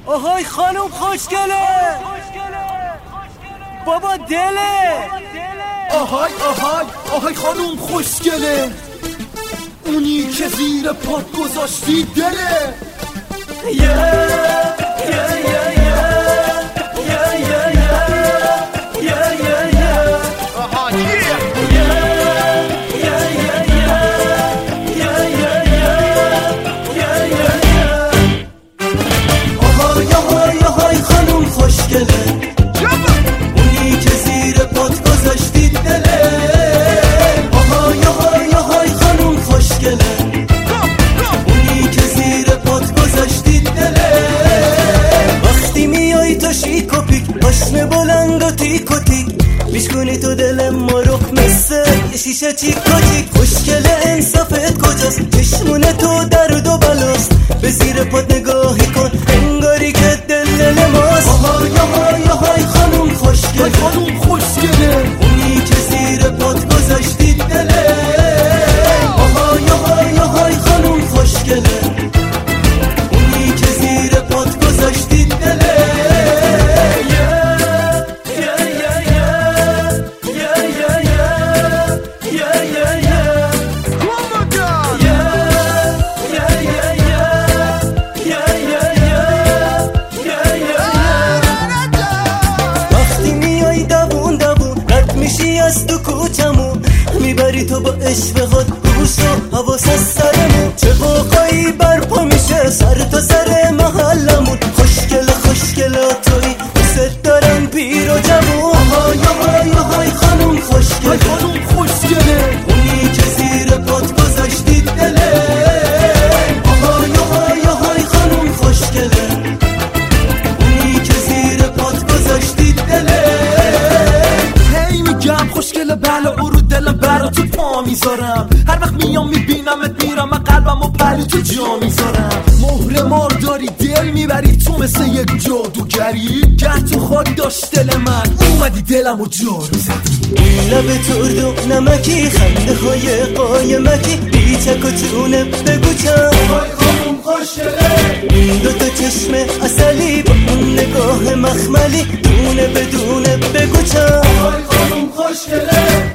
آهای خانوم خوشگله، بابا دله. آهای آهای آهای خانوم خوشگله، اونی که زیر پات گذاشتی دله. میشکنی تو دل ما رو مثل شیشه چیک و چیک. خوشگله انصافت کجاست؟ چشمونه تو درد و بلاست. به زیر پات نگاهی کن انگاری که دل ماست. آهای آهای آهای خانوم خوشگله، خانوم خوشگله، اونی که زیر پات گذاشتی دله. آهای آهای آهای خانوم خوشگله، اونی که زیر پات گذاشتی دله. از تو کوچمون میبری تو با عشق خود گوش و حواس از سرمون. چه واقعی برپا میشه سر تا سر محلمون. خوشگله خوشگله توی دوست دارم پیر و جوون. آهای آهای آهای خانوم خوشگله، خانوم خوشگله، اونی که زیر پات گذاشتی دله. آهای آهای آهای خانوم خوشگله، اونی که زیر پات گذاشتی دله. خوشگله بله او رو دلم برا تو پا میذارم. هر وقت میام میبینمت میرم من قلبم و پلو تو جا میذارم. مهر مار داری دل میبری تو مثل یک جادوگری. گر تو خواهی داشت دل من اومدی دلم و جارو زدی. این لب ترد و نمکی، خنده های قایمکی، بیچک و چونه بگو چند. آهای خانوم خوشگله، این دوتا چشم اصلی با اون نگاه مخملی، دونه بدونه بگو چند. آهای خانوم خوشگله،